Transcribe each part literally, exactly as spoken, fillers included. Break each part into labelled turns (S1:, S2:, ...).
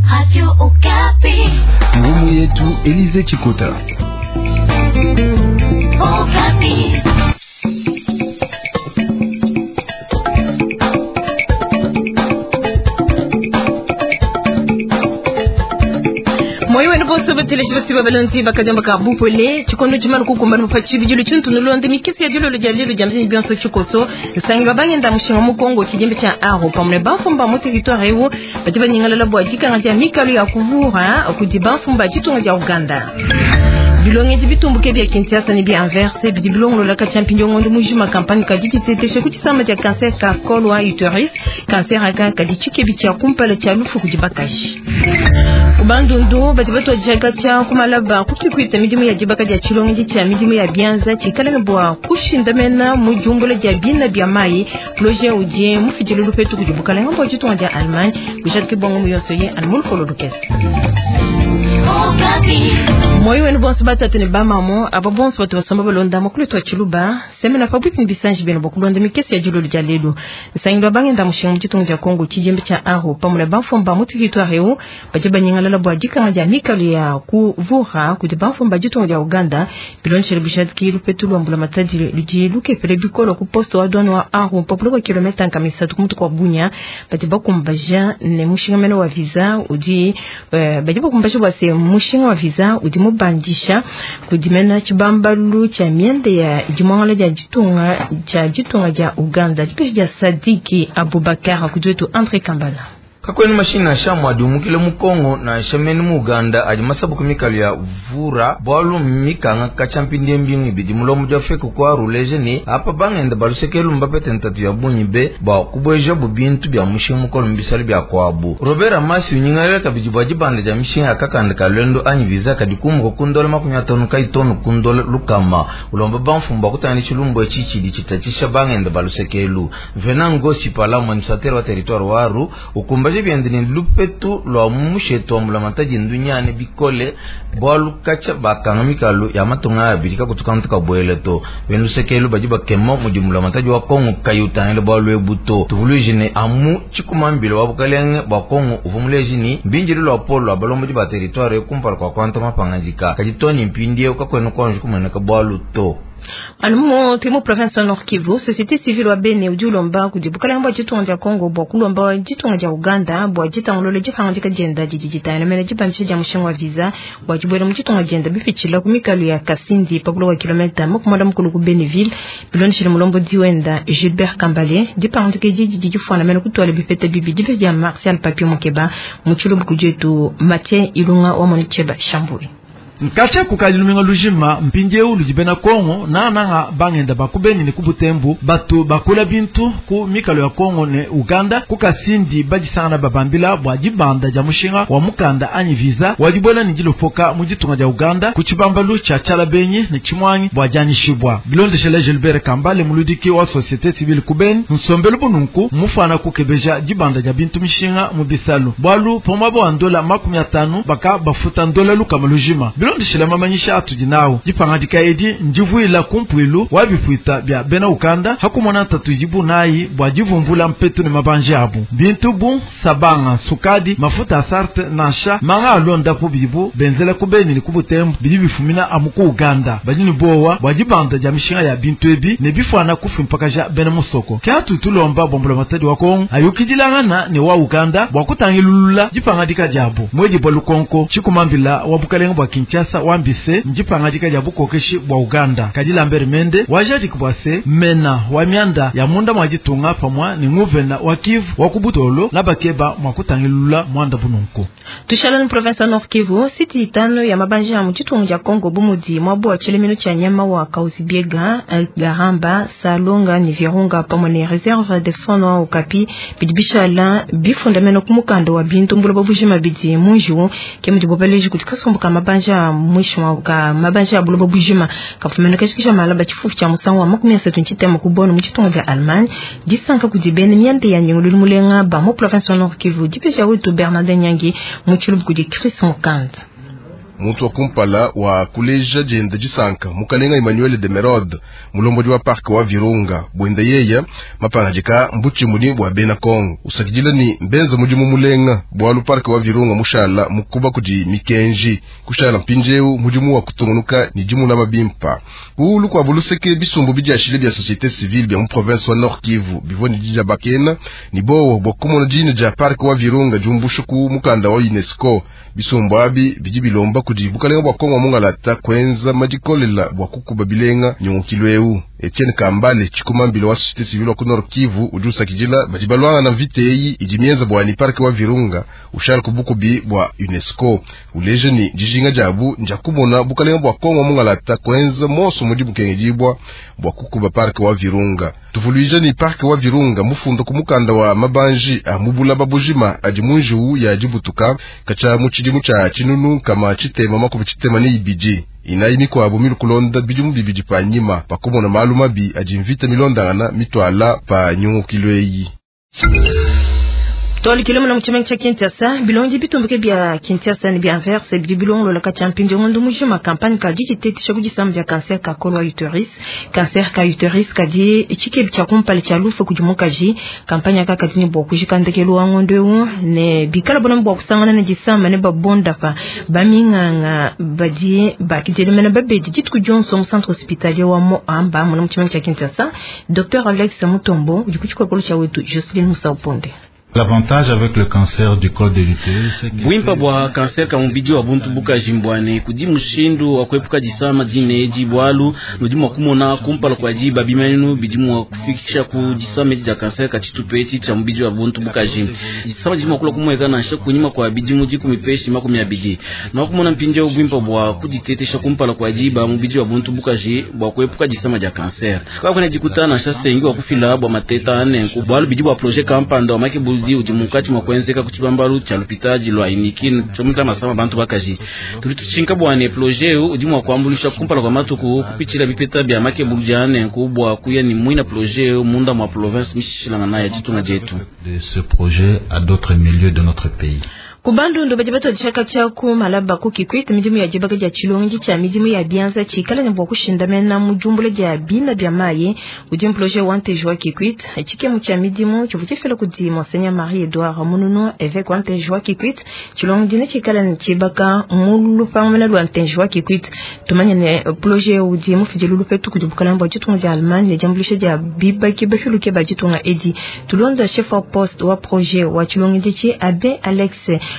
S1: Radio Okapi.
S2: Ngumu yetu Elize Chikota.
S1: Okapi.
S3: Moyo wenu boso batele shibati babalonzi bakajamba ka bupole chikondo chimana kukumba nufachi bijulu chuntu nulonde mikisi ya julu lujali jamzi bianso chikoso sangi babangi nda mushinga mukongo chijembe cha aho pamle bafumba mu territoire ewo batiba nyingala la bwajika ngati mikalu ya kuvura okudibafumba chitunga cha Uganda. Bilonge jibitumbuke bya Kinshasa ni bya inverse bidibilongo la kachampinyo ngondo mujima kampani kaditi teteshe kutisama ya cancer ka kolwa uterus cancer aka kadichike bicha kumpala cha lufu kujibakashi ubandundu batibatu ajaga cha kumalaba kukikwita midimu ya jibaka ya chilonge cha midimu ya bianza chikala ngabwa kushindamena mujumbula ya bina bya mai projet uje mufijilo lupetu kujibukala ngombo chitu ya Allemagne bishatke bongo muyosoye almul kolodukes. Moyo wenu bonso batatu ni bamamo aba bonso batu basomba balonda makulu to chiluba semena fabrique bisanji beno bakulonda mikesi ya julo jalelo sangindo bangenda mushinga muchitungu cha Kongo kijembe cha aho pamula bafomba mu territoire ewo bajiba nyingala la bwajika ngja mikali ya kuvura kujibafomba jitungu ya Uganda bilonshele bishadki lupetulo ambula matadi lujiluke pele bikolo ku posto wa douane wa aho populo kwa kilomita nkamisa tukumutu kwa Bunya bajiba kumbaja ne mushinga meno wa visa uji uh, bajiba kumbaja wase mushinga wa visa uji mubandisha kudimena chibambalu cha miende ya jimongala ja jitunga cha jitunga ja Uganda jipishi ja Sadiki Abubakar kudwetu Andre Kambala.
S4: Kakweni mashina shamwa dumukile mukongo na shameni mu Uganda ali masabu kumikalu ya vura bwalu mikanga kachampindi mbingi bidi mulomu jafeku kwa ruleje ni hapa bangenda balusekelu mbape tentatu ya bunyi be ba kubweja bubintu bya mushinga mukolo mbisali bya kwabu Robert Masi unyingalele kabidi bwajibande ja mishinga kakanda kalendo anyi visa kadikumu kokundole makunyatonu kaitonu kundole lukama ulomba banfumba kutani chilumbo chichi di chitachisha bangenda balusekelu venango sipala mwanisatero wa territoire waru ukumba biendini lupetu lwa musheto mula mataji ndunyane bikole bwalu kacha bakangamikalu ya matunga abirika kutukantuka bweleto bendu sekelu bajiba kemo mujumula mataji wa Kongo kayutane bwalu ebuto tuvulujine amu chikumambilo wabukalenge bwa Kongo uvumulejini mbinjiri lwa polo abalombo jiba territoire kumpala kwa kwanta mapangajika kajitoni mpindie ukakwenu konju kumeneka bwalu to.
S3: Anumo temo province Nord Kivu société civile wa bene udulomba kujibukala mba jitunga ja Kongo bwa kulomba jitunga ja Uganda bwa jitangolole jifanga jenda jijita na mena jipanche ja mushinga wa visa bwa jibwera mujitunga jenda bifichila kumikalu ya Kasindi pakulo wa kilomita mokumada mukulu ku Beneville biloni shile mulombo diwenda Gilbert Kambale jipanga jiji jijufwa na mena kutwala bifete bibi jife ja Martial Papier Mukeba muchulo bukujetu Mathieu Ilunga wa Monicheba Shambui.
S5: Nkache kukajiluminga lujima mpinje ulu jibena Kongo na nanga bangenda bakubeni ni kubutembu batu bakula bintu ku mikalo ya Kongo ne Uganda kukasindi bajisana babambila bwajibanda ja mushinga wa mukanda anyi visa wajibwela njilo foka mujitunga ja Uganda kuchibambalu cha chala benye ne chimwanyi bwajani shibwa bilonde shele Gilbert Kambale muludiki wa société civile kubeni nsombelu bununku mufana kukebeja jibanda ja bintu mishinga mubisalu bwalu pomabo andola makumi atanu baka bafuta ndola luka malujima ndishila mamanyisha atujinawo jipanga dikaidi njivuila kumpwilu wabifuita bya bena Uganda hakumona tatu jibu nayi bwa jivumbula mpetu ni mabanje abu bintu bu sabanga sukadi mafuta asarte nasha manga alonda ku bibu benzela kubeni ni kubutembu bidibifumina amuku Uganda bajini bowa wajibanda ja mishinga ya bintu ebi ne bifana kufu mpaka ja bena musoko kyatu tulomba bombula matadi wa Kongo ayukijilangana ni wa Uganda bwakutangilulula jipanga dikajabu mweji bwa lukonko chikumambila wabukalenga bwa Kinshasa wambise njipanga jika jabu kokeshi bwa Uganda kadila mbere mende wajaji kubwase mena wamianda ya munda mwajitunga pamwa ni nguvena wakivu wakubutolo labakeba mwakutangilula mwanda bununku.
S3: Tushala ni province Nord Kivu siti itano ya mabanja ya mchitunga ja Kongo bumudi mwabu wa chilemino cha nyama wa Kauzibiega Garamba Salonga ni Virunga pamwa ni reserve de fonds wa Okapi bidibishala bifundameno kumukando wa bintu mbula babujima bidi munju kemu jibobeleji kutikasumbuka mabanja mwisho wa mabanja ya bulobo bujima kafumeno kashikisha malaba chifufu cha musango wa makumi asatu nchitema kubono mchitunga ja Allemagne disanka kujibene miande ya nyungulu mulenga ba mu province Nord Kivu dipeja wetu Bernard Nyangi muchulubu kuji Chris Mukanda.
S6: mutu wa kumpala wa kuleja jenda jisanka mukalenga Emmanuel de Merode mulombo wa park wa Virunga bwenda yeya mapanga jika mbuchi mudi bwa bena Kongo usakijila ni mbenza mujimu mulenga bwalu park wa Virunga mushala mukuba kuji mikenji kushala mpinjeu mujimu wa kutungunuka ni jimu la mabimpa ulu kwa buluseke bisumbu biji ashile bia societe civile bia mu province wa Nord Kivu bivoni jija bakena ni bowo bokumono jine ja park wa Virunga jumbushuku mukanda wa UNESCO bisumbu abi biji bilomba kuji bukalenga bwa Kongo mungalata kwenza majikolela bwa kukuba bilenga nyongukilweu Etienne Kambale chikumambilo wa societe civile wa Nord Kivu ujusa kijila bajibalwanga na viteyi ijimienza bwa ni park wa Virunga ushal kubukubi bwa UNESCO uleje ni jijinga jabu njakubona bukalenga bwa Kongo mungalata kwenza moso mujibu kengejibwa bwa kukuba park wa Virunga tuvuluije ni park wa Virunga mufundo kumukanda wa mabanji amubula babujima ajimunju ya jibutuka kacha muchidimu cha chinunu kama chitema makubi chitema ni ibiji inayi kwa abumilu kulonda bijumu bibiji pa nyima pakumo na maluma bi ajimvita milonda na mitwala pa nyungu kilweyi
S3: Toli kilimo na mchimeng cha Kinshasa bilonji bitumbuke bya Kinshasa ni bya Anvers bi bilongo la kachampinjo ngondo mujima campagne ka jiti shakuji samja cancer ka kolwa uterus cancer ka uterus ka di ichike bya kumpale cha lufu kujumuka ji campagne ka kadini bo kujikandekelo wangondo ne bikala bona bo kusangana ne jisama ne babonda fa baminganga badi bakitele mena babeji jitu Johnson centre hospitalier wa mo amba mo mchimeng cha Kinshasa docteur Alex Mutombo jikuchiko kolo cha wetu Jocelyn Musauponde.
S7: L'avantage avec le cancer du col de l'utérus c'est que
S8: Bwimpa bwa cancer ka mubidi wa buntu buka jimbwane kudi mushindu wa kwepuka jisama dine jibwalu nudimu wa kumona kumpala kwa jiba bimenu bidimu wa kufikisha kujisama jija cancer ka chitupeti cha mubidi wa buntu buka jim jisama jimu wa kula kumweka na shak kunyima kwa bidimu jiku mipeshi maku miabidi na wakumona mpinja ubwimpa bwa kujitetesha kumpala kwa jiba mubidi wa buntu buka ji bwa kwepuka jisama ja cancer kwa kwenye jikutana shase ingi wa kufila bwa mateta ane kubwalu bidimu wa proje kampanda wa makibu di ujimukati mwakwenzeka kuchibambalu cha lupitaji lwa inikin chomuta masama bantu bakaji tulituchinka bwane projet udimu wa kuambulisha kumpala kwa matuku kupichila bipeta bya make burjane kubwa kuya ni mwina projet munda mwa province mishishilanga na ya jitu na jetu
S7: de ce projet à d'autres milieux de notre pays.
S3: Kubandu ndo bajibato chaka chaku malaba kukikwita mijimu ya jibaga ja chilongi cha mijimu ya bianza chikala nyambo kushindamena mujumbule ja bina bya maye ujimu projet wante joa kikwit chike mucha mijimu chuvutifela kudi Monseigneur Marie Edouard Mununo évêque wante joa kikwit chilongi dine chikala nchibaka mulu pangmena wante joa kikwit tumanya ne projet ujimu fijilulu fetu kujibukala mbo jitu ja Allemagne jambulisha ja biba kibashulu ke bajitu nga edi tulonza chef of poste wa projet wa chilongi dichi abe Alex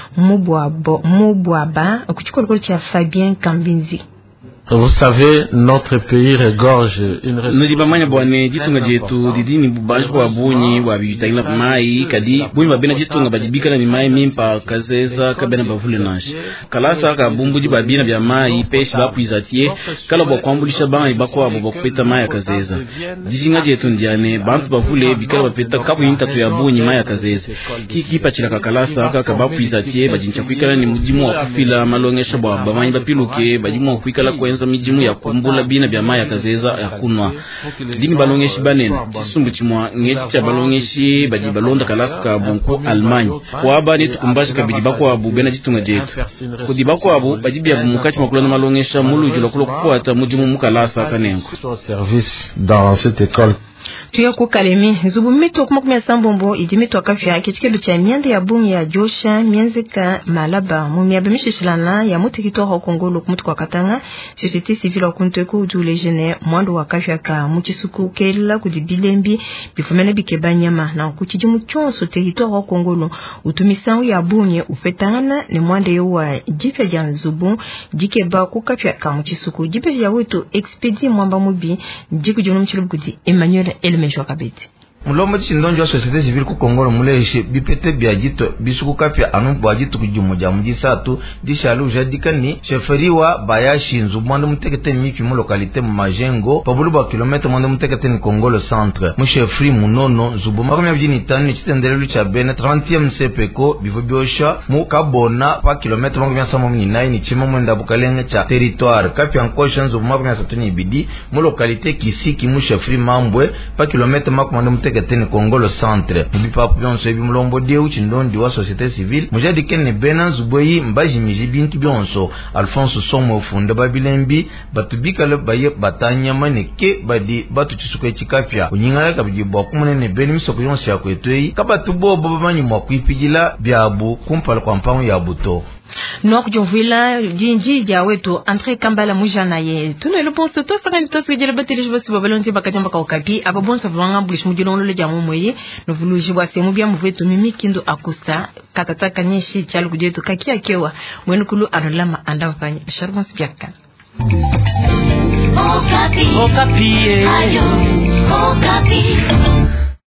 S3: Mubwabo Mubwaba kuchukua cha Fabien Kambinzi.
S9: Vous savez, notre pays regorge une ressource.
S8: Nilibamanya bwane jitunga jetu didini bubanjwa wa bunyi wa bijitangila mai kadi bunyi babena jitunga bajibika na ni mai mimpa kazeza kabena bavule nashi kalasa ka bumbuji babina bya mai peshi bapuizatie kala bwa kwambulisha banga ibako abo bakupeta mai kazeza dijinga jetu ndiane bantu bavule bikala bapeta kabu intatu ya bunyi mai kazeza kiki pachila ka kalasa ka kabapuizatie bajincha kuikala ni mujimu wa kufila malongesha bwa bamanyi bapiluke bajimu wa kuikala kwenza mijimu ya kumbula bina bya maya kazeza ya kunwa dini balongeshi banene kisumbu chimwa ngeti cha balongeshi baji balonda kalasa ka bonko Allemagne kwa bani tukumbashi kabidi bako abu bena jitunga jetu kudi bako abu baji bya mukati makulana malongesha mulu jilo kulo kufuata mujimu mukalasa kanengo
S9: service dans cette école.
S3: Tuya kukalemi zubu mito kuma kumya sambombo idimito akafya kichikedu cha miende ya bungi ya josha mienze ka malaba mumi ya bimishishilana ya mutikito wa Kongolo kumutu kwa katanga societe civile wa kunteku udule jene mwando wakafya ka muchisuku kela kudibilembi bifumene bikeba nyama na kuchijimu chonso territoire wa Kongolo utumisangu ya bungi ufetana ni mwande yuwa jifya jan zubu jikeba kukafya ka muchisuku jifya ya wetu expedi mwamba mubi jiku jono mchilubu kudi Emmanuel Elmejwa kabiti
S4: mulomba chindonjo wa societe civile ku Kongolo muleshe bipete bya jito bisuku kapya anu bwa jito kujumo ja mujisatu dishalu jadikani sheferiwa bayashinzu mwande mutekete mifi mu localité mu majengo pabulu ba kilometre mwande mutekete ni Kongolo centre mu chefri munono zubu makomya byini tani chitendelelu cha bene trentième sepeko bivo byosha mu kabona pa kilometre makomya samo mninayi ni chima mwenda bukalenge cha territoire kapya nkosha zubu makomya satuni bidi mu localité kisiki mu chefri mambwe pa kilometre makomya gatene Kongolo centre bipa byonso ebi mulombo de uchindondi wa société civile mujadi kenne Benanzu boyi mbaji miji bintu byonso Alphonse Somo funda babilembi batubika le baye batanya maneke badi batu chisuko chikapya unyingala kabiji bwa kumunene beni misoko yonse yakwetoi kabatu bobo bamanyi mwa kuipigila byabu kumpala kwa mpango ya buto
S3: Noak Jovila jinji ja wetu Andre Kambala mujana ye tuna le bonso to fanga to se jere bateli jwa sibo balonti bakajamba ka okapi aba bonso vanga bulish mujino lo le jamu moye no vuluji bwa semu bya muvetu mimi kindo akusta katata kanyeshi chalu kujetu kakia kewa mwenu kulu analama andafanya charbon spiaka
S1: Okapi
S3: Okapi
S1: Ayo Okapi